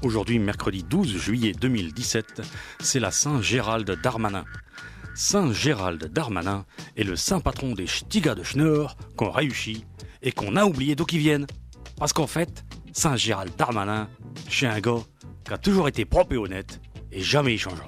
Aujourd'hui, mercredi 12 juillet 2017, c'est la Saint-Gérald Darmanin. Saint-Gérald Darmanin est le saint patron des ch'tigas de Schnorr qu'on réussit et qu'on a oublié d'où qu'ils viennent. Parce qu'en fait, Saint-Gérald Darmanin, c'est un gars qui a toujours été propre et honnête et jamais il changera.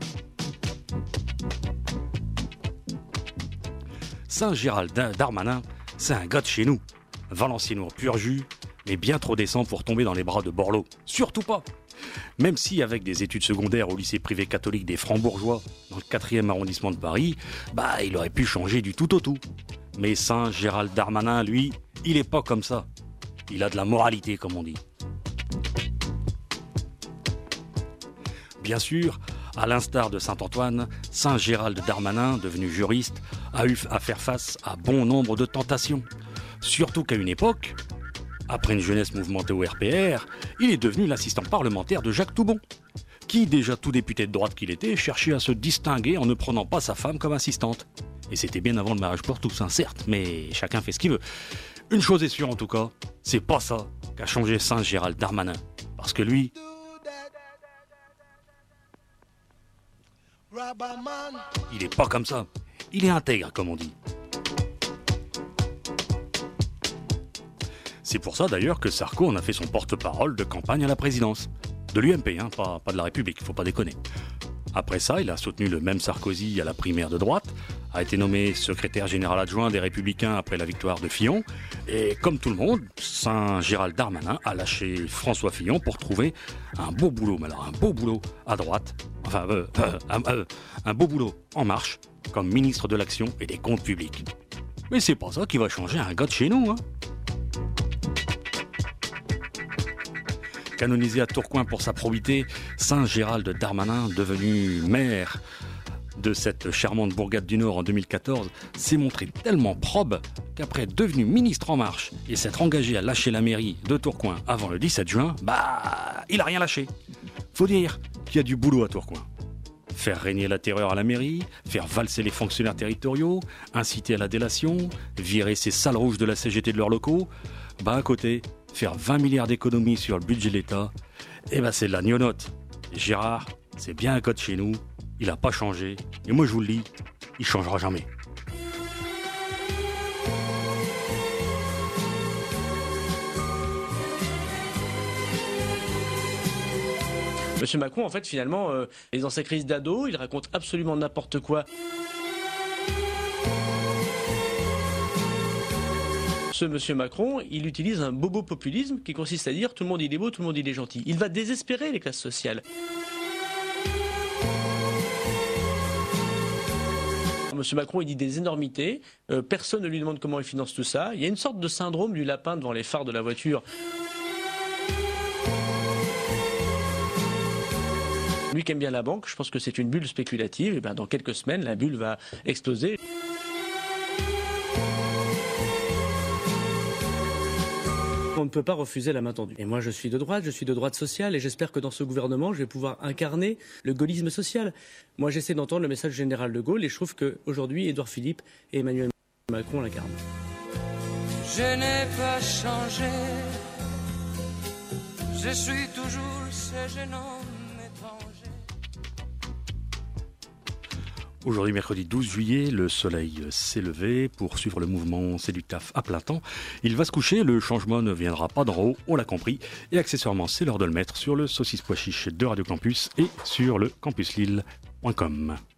Saint-Gérald Darmanin, c'est un gars de chez nous. Valenciennois pur jus, mais bien trop décent pour tomber dans les bras de Borloo. Surtout pas. Même si avec des études secondaires au lycée privé catholique des Francs-Bourgeois, dans le 4e arrondissement de Paris, il aurait pu changer du tout au tout. Mais Saint-Gérald Darmanin, lui, il est pas comme ça. Il a de la moralité, comme on dit. Bien sûr, à l'instar de Saint-Antoine, Saint-Gérald Darmanin, devenu juriste, a eu à faire face à bon nombre de tentations. Surtout qu'à une époque, après une jeunesse mouvementée au RPR, il est devenu l'assistant parlementaire de Jacques Toubon, qui, déjà tout député de droite qu'il était, cherchait à se distinguer en ne prenant pas sa femme comme assistante. Et c'était bien avant le mariage pour tous, certes, mais chacun fait ce qu'il veut. Une chose est sûre en tout cas, c'est pas ça qu'a changé Saint-Gérald Darmanin. Parce que lui, il est pas comme ça. Il est intègre, comme on dit. C'est pour ça d'ailleurs que Sarko en a fait son porte-parole de campagne à la présidence. De l'UMP, pas de la République, faut pas déconner. Après ça, il a soutenu le même Sarkozy à la primaire de droite, a été nommé secrétaire général adjoint des Républicains après la victoire de Fillon, et comme tout le monde, Saint-Gérald Darmanin a lâché François Fillon pour trouver un beau boulot, mais alors un beau boulot à droite, un beau boulot en marche, comme ministre de l'Action et des Comptes Publics. Mais c'est pas ça qui va changer un gars de chez nous, Canonisé à Tourcoing pour sa probité, Saint-Gérald Darmanin, devenu maire de cette charmante bourgade du Nord en 2014, s'est montré tellement probe qu'après être devenu ministre en marche et s'être engagé à lâcher la mairie de Tourcoing avant le 17 juin, il a rien lâché. Faut dire qu'il y a du boulot à Tourcoing. Faire régner la terreur à la mairie, faire valser les fonctionnaires territoriaux, inciter à la délation, virer ces salles rouges de la CGT de leurs locaux, à côté, faire 20 milliards d'économies sur le budget de l'État, c'est de la gnognotte. Gérard, c'est bien un code chez nous, il n'a pas changé, et moi je vous le dis, il changera jamais. Monsieur Macron, en fait, finalement, est dans sa crise d'ado, il raconte absolument n'importe quoi. Ce monsieur Macron, il utilise un bobo-populisme qui consiste à dire tout le monde il est beau, tout le monde il est gentil. Il va désespérer les classes sociales. Monsieur Macron, il dit des énormités, personne ne lui demande comment il finance tout ça. Il y a une sorte de syndrome du lapin devant les phares de la voiture. Lui qui aime bien la banque, je pense que c'est une bulle spéculative. Et dans quelques semaines, la bulle va exploser. On ne peut pas refuser la main tendue. Et moi, je suis de droite sociale, et j'espère que dans ce gouvernement, je vais pouvoir incarner le gaullisme social. Moi, j'essaie d'entendre le message général de Gaulle, et je trouve qu'aujourd'hui, Édouard Philippe et Emmanuel Macron l'incarnent. Je n'ai pas changé, je suis toujours ce jeune homme étranger. Aujourd'hui, mercredi 12 juillet, le soleil s'est levé pour suivre le mouvement C'est du taf à plein temps. Il va se coucher, le changement ne viendra pas d'en haut, on l'a compris. Et accessoirement, c'est l'heure de le mettre sur le saucisse pois chiche de Radio Campus et sur le campuslille.com.